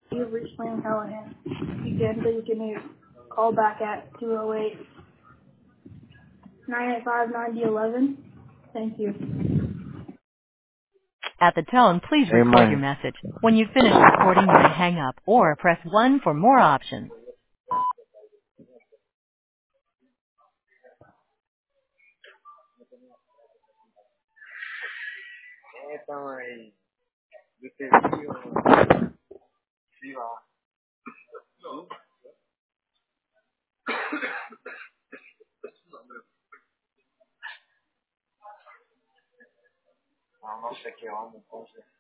You've reached Lane Callahan. If you can, please give me a call back at 208-985-9011. Thank you. At the tone, please record your Amen. message. When you've finished recording, you may hang up or press 1 for more options. Então aí, do que viu lá. Não sei que homem, poxa.